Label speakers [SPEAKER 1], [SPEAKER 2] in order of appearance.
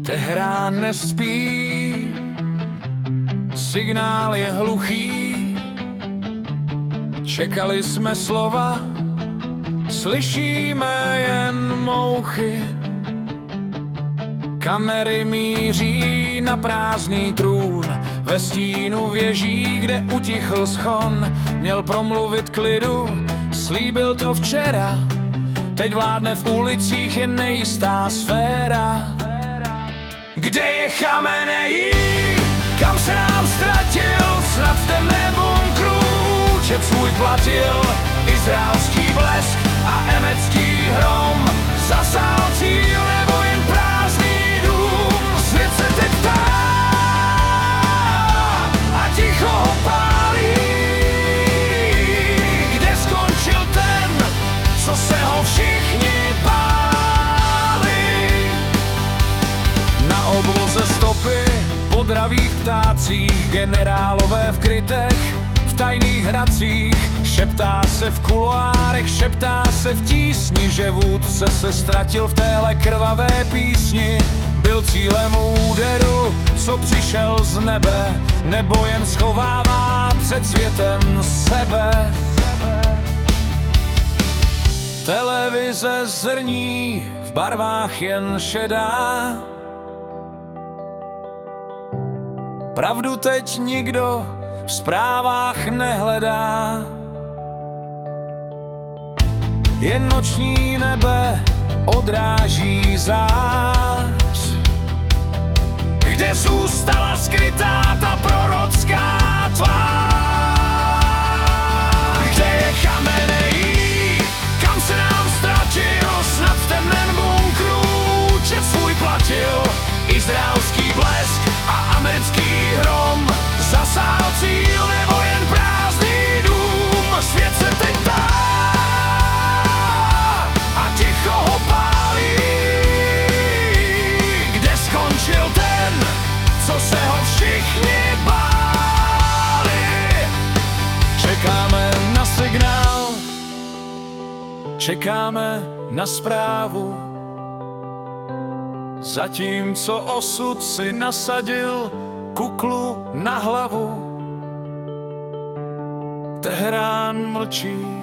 [SPEAKER 1] Teherán nespí, signál je hluchý. Čekali jsme slova, slyšíme jen mouchy. Kamery míří na prázdný trůn, ve stínu věží, kde utichl schon. Měl promluvit klidu, slíbil to včera, teď vládne v ulicích jen nejistá sféra. Kde je Chameneí, kam se nám ztratil, snad v temném bunkru čep svůj platil. Izraelský blesk a emecký hrom, zasál cíl nebo jen prázdný dům. Svět se teď ptá a ticho ho pálí. Kde skončil ten, co se ho všichni báli? Na obloze stopy po dravých ptácích, generálové v krytech, v tajných hracích. Šeptá se v kuloárech, šeptá se v tísni, že vůdce se ztratil v téhle krvavé písni. Byl cílem úderu, co přišel z nebe, nebo jen schovává před světem sebe. Televize zrní, v barvách jen šedá. Pravdu teď nikdo v zprávách nehledá. Jen noční nebe odráží zář, kde zůstala skrytá ta prorocká tvář. Kde je Chameneí, kam se nám ztratil, snad v temném bunkru čep svůj platil. Izraelský blesk a americký hrom, zasál cíl nebo jen prázdný dům. Svět se teď ptá a ticho ho pálí. Kde skončil ten, co se ho všichni báli? Čekáme na signál, čekáme na zprávu, zatímco osud si nasadil kuklu na hlavu. Teherán mlčí,